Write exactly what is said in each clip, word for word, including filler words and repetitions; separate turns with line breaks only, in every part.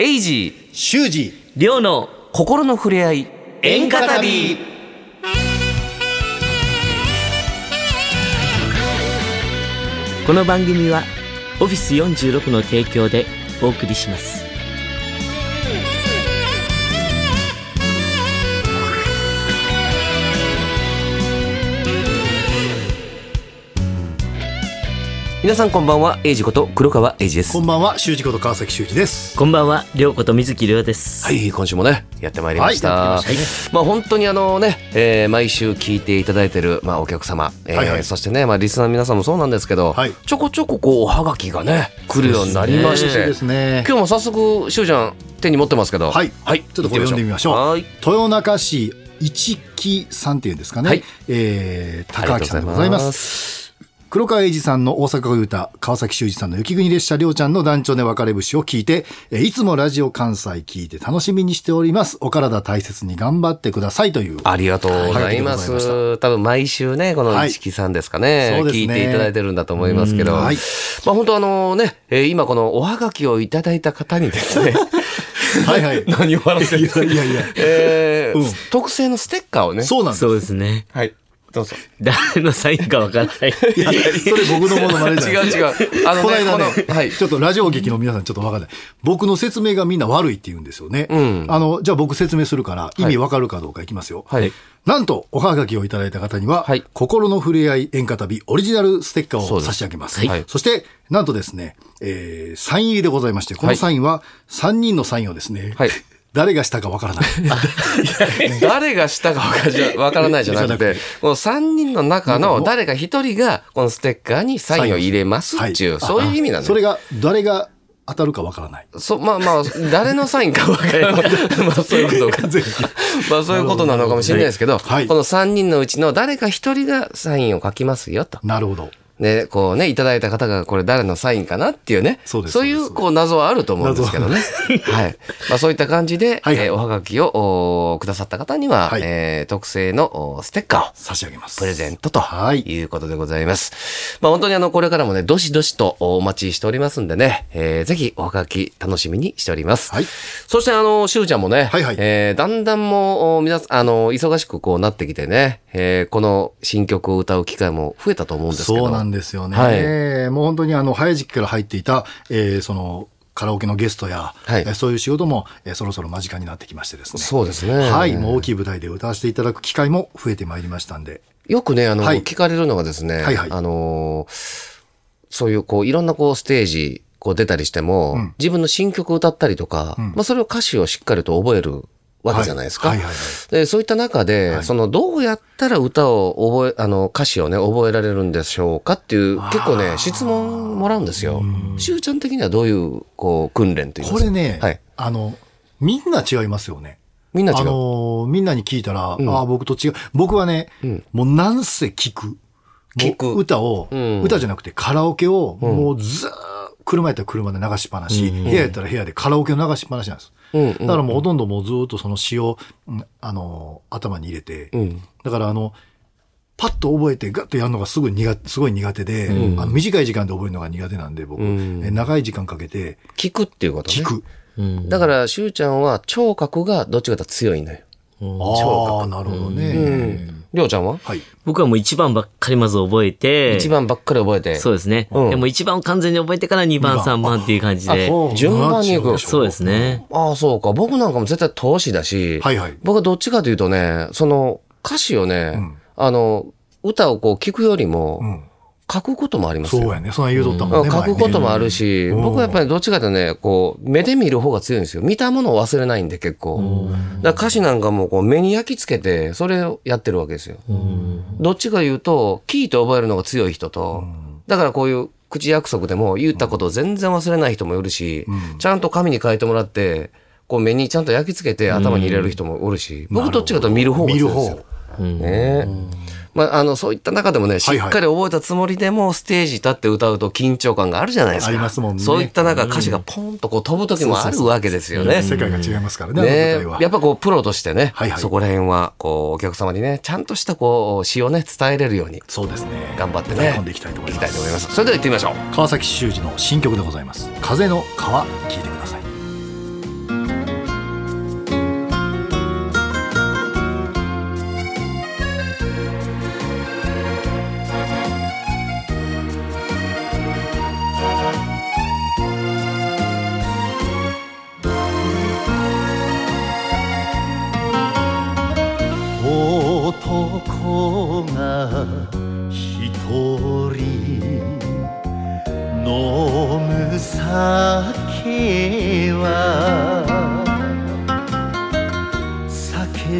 エイジー
修二
亮の心の触れ合い演歌旅。この番組はオフィスよんじゅうろくの提供でお送りします。皆さんこんばんは。エイジこと黒川エイジです。
こんばんは。修二こと川崎修二です。
こんばんは。亮こと水木亮です。
はい、今週もねやってまいりました。
はい、やってましたね。
まあ本当にあのね、えー、毎週聞いていただいているまあお客様、えー
はいはい、
そしてねまあリスナーの皆さんもそうなんですけど、はい、ちょこちょここうおはがきがね来るようになりまして、
ですね、
今日も早速しゅうちゃん手に持ってますけど、
はい、はい、ちょっとこれ読んでみましょう。はい、豊中市一木さんっていうんですかね、はい、えー、高明さんでございます。黒川英二さんの大阪恋歌、川崎修二さんの雪国列車、りょうちゃんの団長で別れ節を聞いて、いつもラジオ関西聞いて楽しみにしております。お体大切に頑張ってくださいという。
ありがとうございます。はい、多分毎週ねこの一木さんですかね、はい、聞いていただいてるんだと思いますけど、はい、まあ本当あのね、えー、今このおはがきをいただいた方にですね
はいはい。
何を笑ってるんですか。
いやいやいや、
えーうん、特製のステッカーをね。
そうなんです。
そうですね。
はい。どうぞ。
誰のサインかわからない。
いや、それ僕のものまねじゃない。
違う違う。あのね、
この間ね、
このはい、
ちょっとラジオ劇の皆さんちょっとわかんない。僕の説明がみんな悪いって言うんですよね。
うん、
あの、じゃあ僕説明するから意味わかるかどうかいきますよ。
はい。
なんと、おはがきをいただいた方には、はい、心の触れ合い演歌旅オリジナルステッカーを差し上げます。はい、そして、なんとですね、えー、サイン入りでございまして、このサインはさんにんのサインをですね、はい、誰がしたかわからない。
誰がしたかわからないじゃなくて、このさんにんの中の誰かひとりがこのステッカーにサインを入れますっていう、はい、そういう意味なんです。
それが、誰が当たるかわからない。
そ、まあまあ、誰のサインかわからない。まあそういうことか。まあそういうことなのかもしれないですけど、はい、このさんにんのうちの誰かひとりがサインを書きますよと。
なるほど。
で、こうね、いただいた方がこれ誰のサインかなっていうね。そうです。そういう、こう、謎はあると思うんですけどね。はい。まあそういった感じで、はいはい、えー、おはがきをくださった方には、はい、えー、特製のステッカーを
差し上げます。
プレゼントということでございます。はい、まあ本当にあの、これからもね、どしどしとお待ちしておりますんでね、えー、ぜひおはがき楽しみにしております。はい。そしてあの、しゅうちゃんもね、はいはい、えー、だんだんもう、皆さん、あの、忙しくこうなってきてね、えー、この新曲を歌う機会も増えたと思うんですけど。
そうなんですよね。
はい、
もう本当にあの早い時期から入っていた、えー、そのカラオケのゲストや、はい、えー、そういう仕事も、えー、そろそろ間近になってきましてですね。
そうですね。
はい、もう大きい舞台で歌わせていただく機会も増えてまいりましたんで。
よくね、あの、はい、聞かれるのがですね、はいはい、あのー、そういうこういろんなこうステージこう出たりしても、うん、自分の新曲を歌ったりとか、うん、まあそれを歌詞をしっかりと覚えるわけじゃないですか。はいはいはいはい、でそういった中で、はい、そのどうやったら歌を覚え、あの歌詞をね覚えられるんでしょうかっていう結構ね質問もらうんですよ。しゅうちゃん的にはどういうこう訓練というか。
これね、はい、あのみんな違いますよね。
みんな違う。
あのみんなに聞いたら、うん、あ僕と違う。僕はね、うん、もうなんせ聞く。
聞く
歌を、うん、歌じゃなくてカラオケを、うん、もうずーっと車やったら車で流しっぱなし、うん、部屋やったら部屋でカラオケを流しっぱなしなんです。うんうんうん、だからもうほとんどもうずっとその詩を、うん、あの頭に入れて、うん、だからあのパッと覚えてガッとやるのがすぐ苦すごい苦手で、うん、あの短い時間で覚えるのが苦手なんで僕、うん、え長い時間かけて
聞くっていうことね。
聞く、
うん、だからしゅうちゃんは聴覚がどっちかというと強いんだよ。
うん、ああなるほどね。うん
りょうちゃんは？
はい。僕はもう一番ばっかりまず覚えて。
一番ばっかり覚えて。
そうですね。うん、でも一番を完全に覚えてから二番、三番っていう感じで。
順番に行く。
そうですね。
ああ、そうか。僕なんかも絶対投資だし、はいはい、僕はどっちかというとね、その歌詞をね、うん、あの、歌をこう聞くよりも、うん書くこともありますよ。
そうやね。そんな言うとったもんね。
書くこともあるし、うん、僕はやっぱりどっちかというとね、こう、目で見る方が強いんですよ。見たものを忘れないんで結構。うん、だから歌詞なんかもこう目に焼き付けて、それをやってるわけですよ。うん、どっちか言うと、聞いて覚えるのが強い人と、うん、だからこういう口約束でも言ったことを全然忘れない人もいるし、うん、ちゃんと紙に書いてもらって、こう目にちゃんと焼き付けて頭に入れる人もおるし、うん、僕どっちかというと見る方が強いですよ。見る方。ねえ。まあ、あの、そういった中でもね、しっかり覚えたつもりでも、ステージ立って歌うと緊張感があるじゃないですか。
ありますもんね。
そういった中、歌詞がポンとこう飛ぶ時もあるわけですよね。
世界が違いますからね、
ね、
あの舞台は。
やっぱこう、プロとしてね、はいはい、そこら辺は、こう、お客様にね、ちゃんとしたこう、詩をね、伝えれるように。
そうですね。
頑張ってね。
込んでいきたいと思います。
いきたいと思います。それでは行ってみましょう。
川崎修二の新曲でございます。風の川、聴いてください。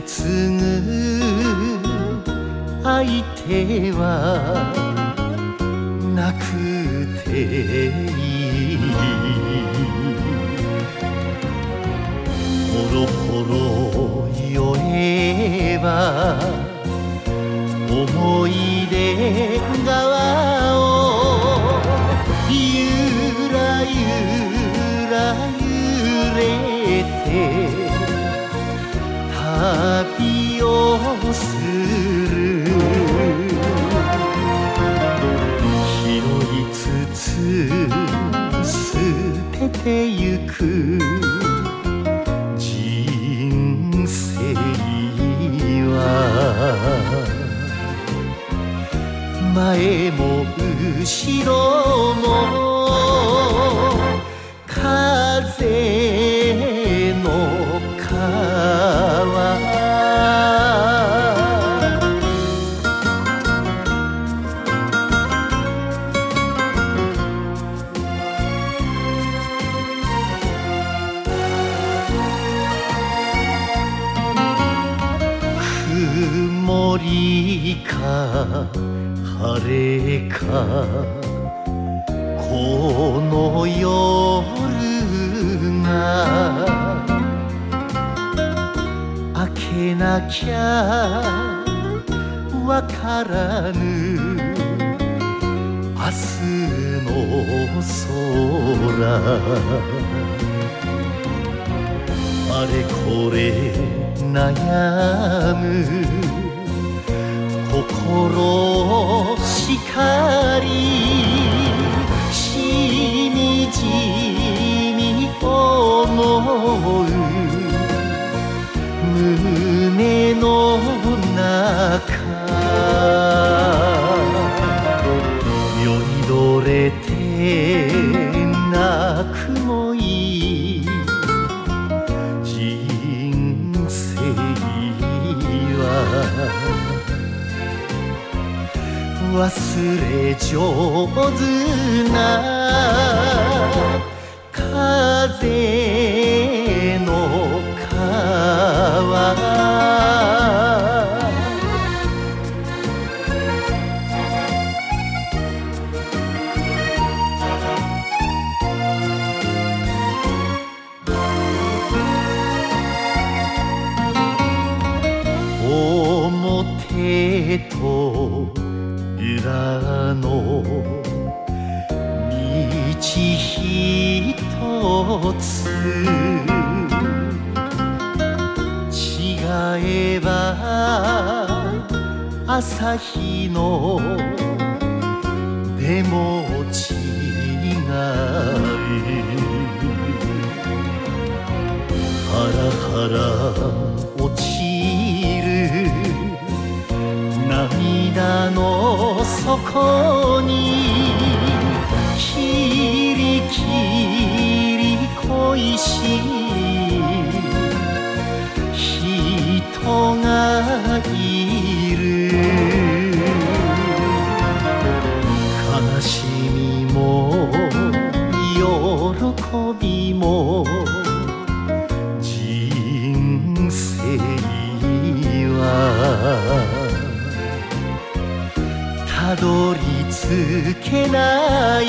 継ぐ相手はなくていい。ほろほろ酔えば思い出川をゆらゆら揺れて旅をする。拾いつつ捨ててゆく人生は前も後ろも風の川。曇りか晴れかこの夜が明けなきゃわからぬ明日の空。あれこれ悩む心しかりしみじみ思う胸の中。酔いどれて泣くもいい人生は忘れ上手な風の川。表と裏の道一つ違えば朝日のでも違いハラハラ落ちる涙の底にキリキリ恋しい人がいる。悲しみも喜びも人生はたどり着けない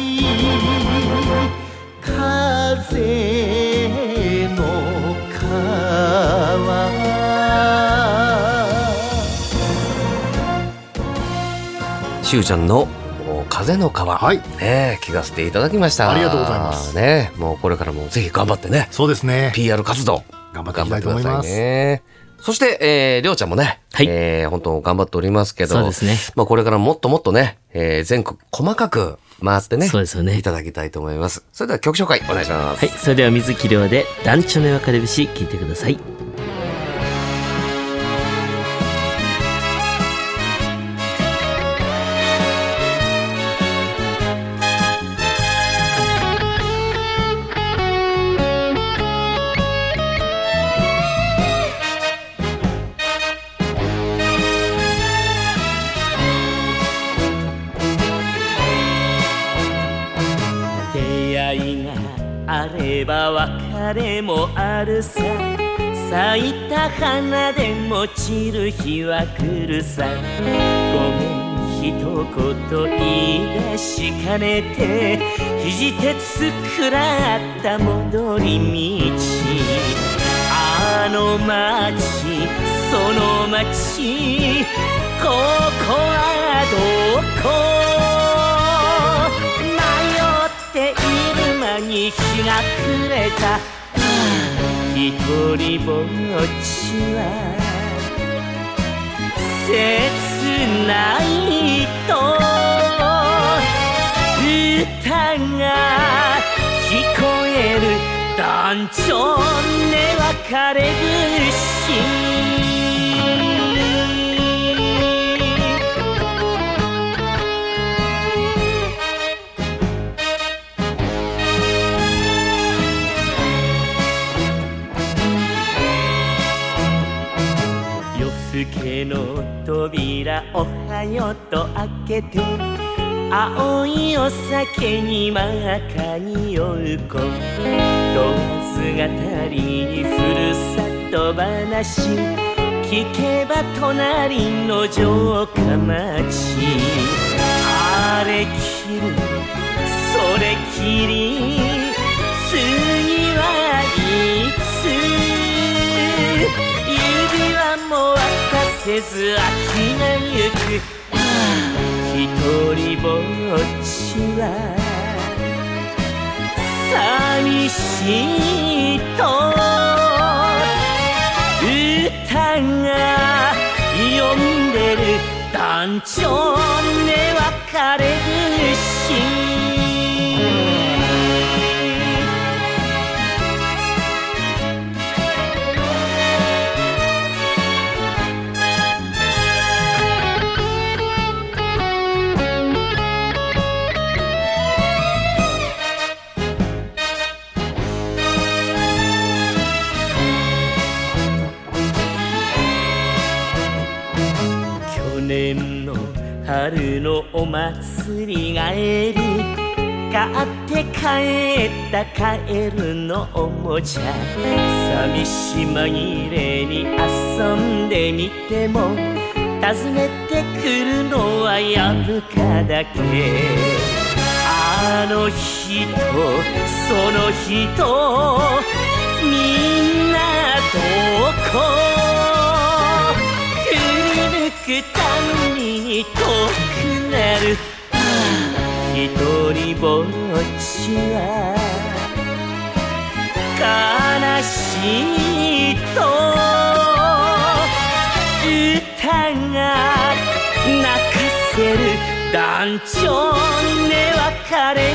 風の川。
しゅうちゃんの風の川、
はい
ね、聞かせていただきました。
ありがとうございます
ね、もうこれからもぜひ頑張ってね。
そうですね。
ピーアール 活動
頑張っていきたいと思います。
頑張ってくださいね。そして、えー、りょうちゃんもね、
はい
えー、本当頑張っておりますけど、
そうですね。
まあこれからもっともっとね、えー、全国細かく回ってね、
そうですよね
いただきたいと思います。それでは曲紹介お願いします。
はい、それでは水木亮で団地の分かれ節聞いてください。
出会いがあれば別れもあるさ。
咲いた花でも散る日は来るさ。ごめん一言言い出しかねて、肘鉄食らった戻り道。あの街その街、ここはどこ。迷っている間に日が暮れた。一人ぼっちは切ないと歌が聞こえる。団長ね別れ串。夜更けの扉おはようと開けて、青いお酒に真赤に酔う子、問わず語りにふるさと話、聞けば隣の城下町。あれきりそれきり次はいつ。指輪も渡せず秋がゆく。一人ぼっちは寂しいと歌が呼んでる。団長ね別れ串。去年の春のお祭り帰り、買って帰ったカエルのおもちゃ。寂し紛れに遊んでみても、訪ねてくるのはやぶかだけ。あの人その人みんなどこ。くたびに遠くなる。一人ぼっちは悲しいと歌が泣かせる。団長ね別れ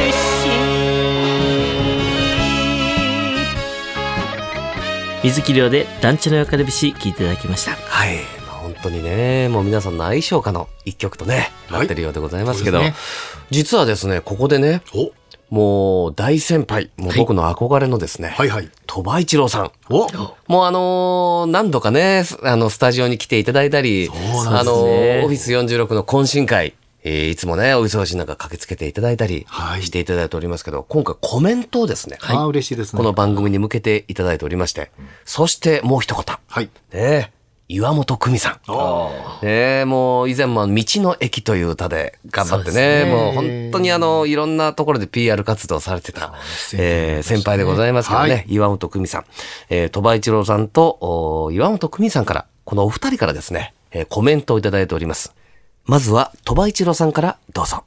串。水木亮で団地の別れ節聞いていただきました。
はい、本当にね、もう皆さんの相性歌の一曲とね、なってるようでございますけど、ね、実はですね、ここでね、もう大先輩、もう僕の憧れのですね、はいはいはい、鳥羽一郎さん。おもうあのー、何度かね、あの、スタジオに来ていただいたり、あのー、オフィスよんじゅうろくの懇親会、えー、いつもね、お忙しい中駆けつけていただいたりしていただいておりますけど、はい、今回コメントをですね、
はい、あ嬉しいですね。
この番組に向けていただいておりまして、うん、そしてもう一方、はい、ね、岩本久美さん。ね、もう以前も道の駅という歌で頑張ってね、ねもう本当にあの、いろんなところで ピーアール 活動されてた、えー、先輩でございますけどね、はい、岩本久美さん。えー、鳥羽一郎さんと岩本久美さんから、このお二人からですね、えー、コメントをいただいております。まずは鳥羽一郎さんからどうぞ。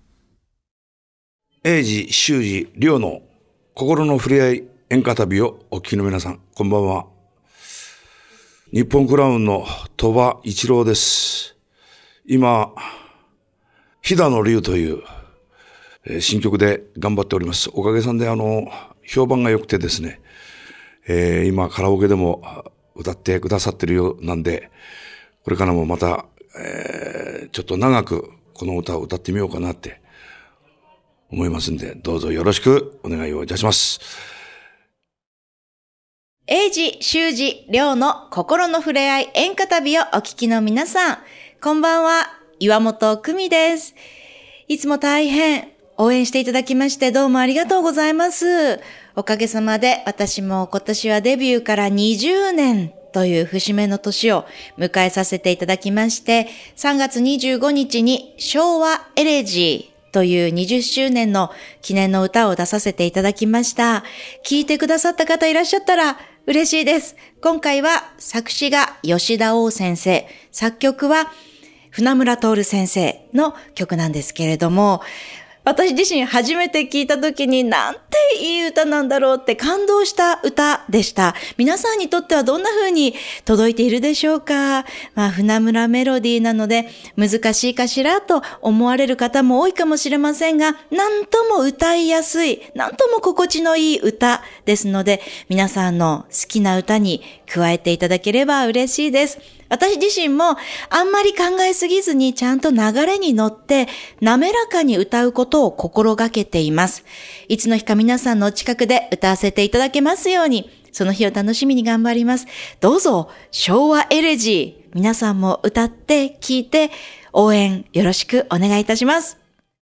英治、修二、亮の心の触れ合い演歌旅をお聞きの皆さん、こんばんは。日本クラウンの鳥羽一郎です。今、飛騨の竜という、えー、新曲で頑張っております。おかげさんであの、評判が良くてですね、えー、今カラオケでも歌ってくださってるようなんで、これからもまた、えー、ちょっと長くこの歌を歌ってみようかなって思いますんで、どうぞよろしくお願いをいたします。
英治、修二、亮の心の触れ合い演歌旅をお聞きの皆さん、こんばんは、岩本久美です。いつも大変応援していただきましてどうもありがとうございます。おかげさまで私も今年はデビューからにじゅうねんという節目の年を迎えさせていただきまして、さんがつにじゅうごにちに昭和エレジーというにじゅっしゅうねんの記念の歌を出させていただきました。聞いてくださった方いらっしゃったら嬉しいです。今回は作詞が吉田王先生、作曲は船村徹先生の曲なんですけれども、私自身初めて聞いた時になんていい歌なんだろうって感動した歌でした。皆さんにとってはどんな風に届いているでしょうか。まあ船村メロディーなので難しいかしらと思われる方も多いかもしれませんが、なんとも歌いやすい、なんとも心地のいい歌ですので、皆さんの好きな歌に加えていただければ嬉しいです。私自身もあんまり考えすぎずにちゃんと流れに乗って滑らかに歌うことを心がけています。いつの日か皆さんのお近くで歌わせていただけますように、その日を楽しみに頑張ります。どうぞ昭和エレジー、皆さんも歌って聴いて応援よろしくお願いいたします。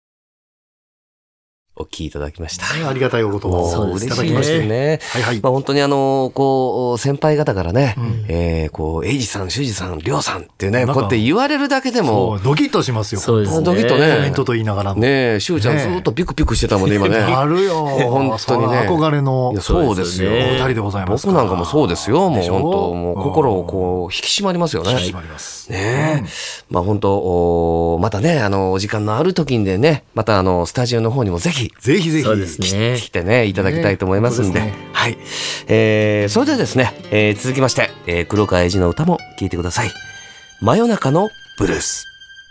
お聞きいただきました。
ありがたいお言葉をいただきましてね。
はいはい。まあ本当にあの、こう、先輩方からね、うん、えー、こう、エイジさん、シュウジさん、リョウさんっていうね、こうやって言われるだけでも。
ドキッとしますよ。
そうですね。ドキッとね。
コメントと言いながらも。
ねえ、シュウちゃんずっとピクピクしてたもんね、今ね。
あるよ。
本当にね。
憧れの。
そうですよ。
お二人でございます。
僕なんかもそうですよ。もう本当、もう心をこう、引き締まりますよね。
引き締まります。
ねえ。まあ本当、またね、あの、お時間のある時にでね、またあの、スタジオの方にもぜひ。
ぜひぜひ。
来てね、いただきたいと思いますんで。ね、はい。えー、それではですね、えー、続きまして、えー、黒川英治の歌も聴いてください。真夜中のブルース。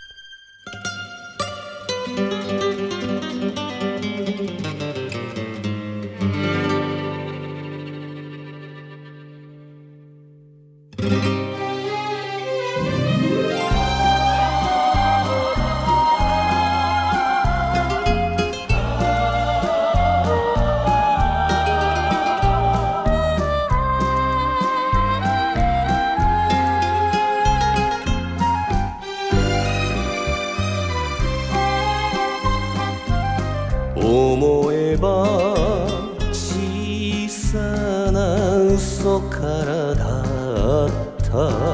思えば小さな嘘からだった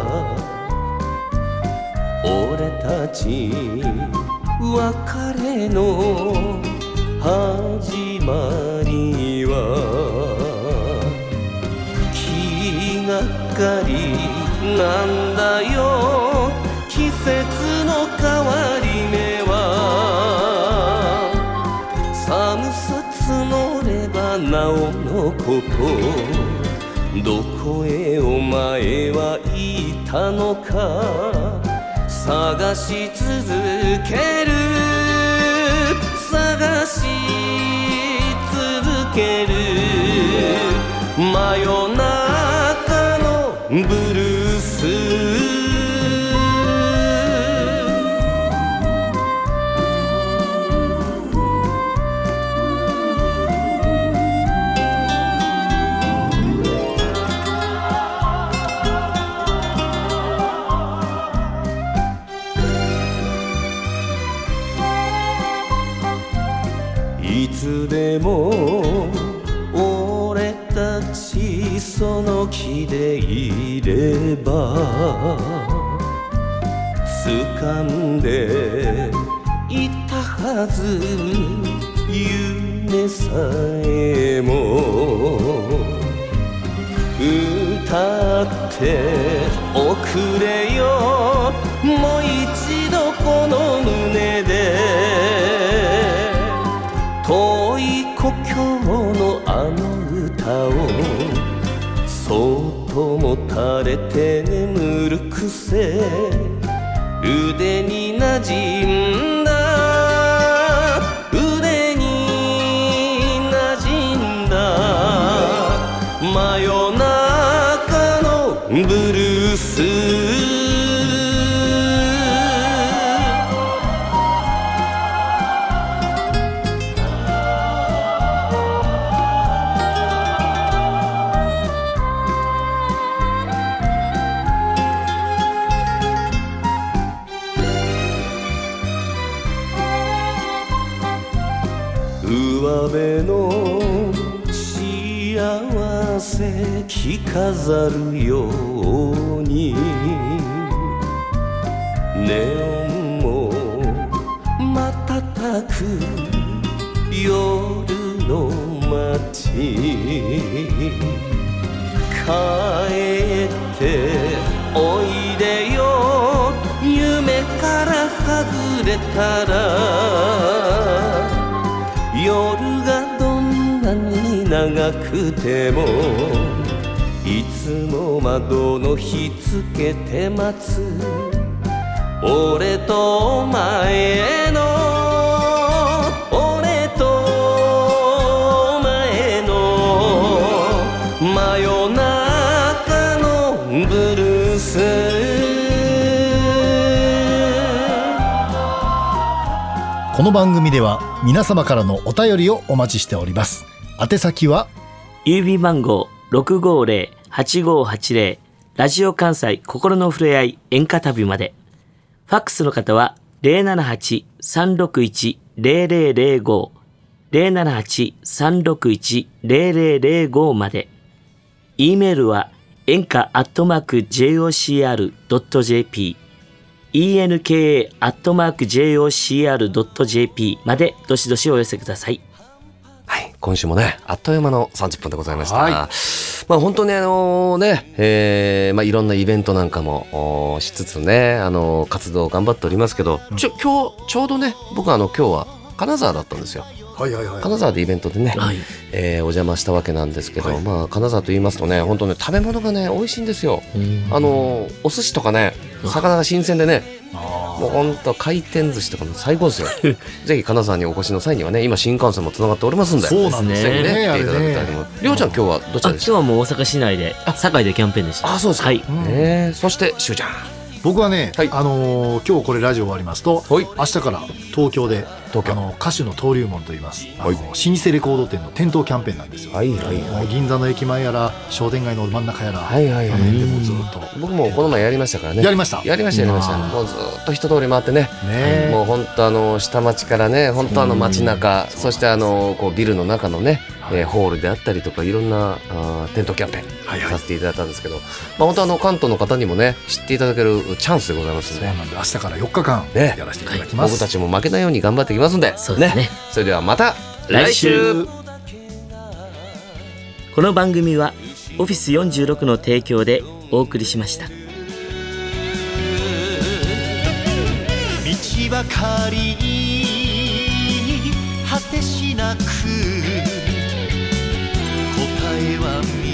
俺たち別れの始まりは気がかりなんだよ季節の変わり目は寒さ募ればなおのことどこへお前は行ったのか探し続ける探し続ける真夜中のブルースいつでも俺たちその気でいれば掴んでいたはず夢さえも歌っておくれよもう一度この胸で遠い故郷のあの歌をそっともたれて眠る癖腕になじんだ腕になじんだ真夜中のブルースなせ着飾るようにネオンも瞬く夜の街帰っておいでよ夢からはぐれたら夜がどんなに長くてもいつも窓の日つけて待つ俺とお前の俺とお前の真夜中のブルース
この番組では皆様からのお便りをお待ちしております。宛先は
郵便番号 ろくごーぜろ はちごーはちぜろ ラジオ関西心のふれあい演歌旅まで。ファックスの方は ゼロななはち さんろくいち ゼロゼロゼロご ゼロななはち さんろくいち ゼロゼロゼロご まで。E メールは演歌アットマーク ジェイオーシーアールドットジェーピー エンカ アットマーク ジェイオーシーアールドットジェーピー までどしどしお寄せください。
はい、今週もね、あっという間のさんじゅっぷんでございました。
はい、
まあ本当にあのね、えー、まあいろんなイベントなんかもしつつね、あの活動を頑張っておりますけど、ちょ今日ちょうどね、僕あの今日は金沢だったんですよ。
はいはいはい、
金沢でイベントでね、
はい、
えー、お邪魔したわけなんですけど、
はい、
まあ金沢と言いますとね、本当ね食べ物がね美味しいんですよ。あのお寿司とかね、魚が新鮮でね、もう本当回転寿司とかも最高ですよ。ぜひ金沢にお越しの際にはね、今新幹線もつながっておりますんで、
そうなんですね。
ぜひね来ていただきたいと思います。りょうちゃん今日はどちらでした？
今日はもう大阪市内で堺でキャンペーンでした。
あ、そうですか。
はい。
ね、そしてしゅうちゃん。
僕はね、
はい、
あのー、今日これラジオ終わりますと、はい、明日から東京で東京あの歌手の登竜門といいます、はい、あの老舗レコード店の店頭キャンペーンなんですよ。はいはいはい、銀座の駅前やら商店街の真ん中やら、はいはいはい、あの辺でもずっと
僕もこの前やりましたからね。
やりました
やりましたやりました。もうずっと一通り回ってね、ね、もう本当あの下町からね、本当あの街中、そしてあのこうビルの中のね、えー、ホールであったりとかいろんなあ店頭キャンペーン、はいはい、させていただいたんですけど、まあ、本当あの関東の方にもね知っていただけるチャンスでございますので、
そうなんで明日からよっかかんやらせていただきます、ね、
僕たちも負けないように頑張っていきますんで、
そうですね。
それではまた来週。
この番組はオフィスよんじゅうろくの提供でお送りしました。
道ばかり果てしなく答えは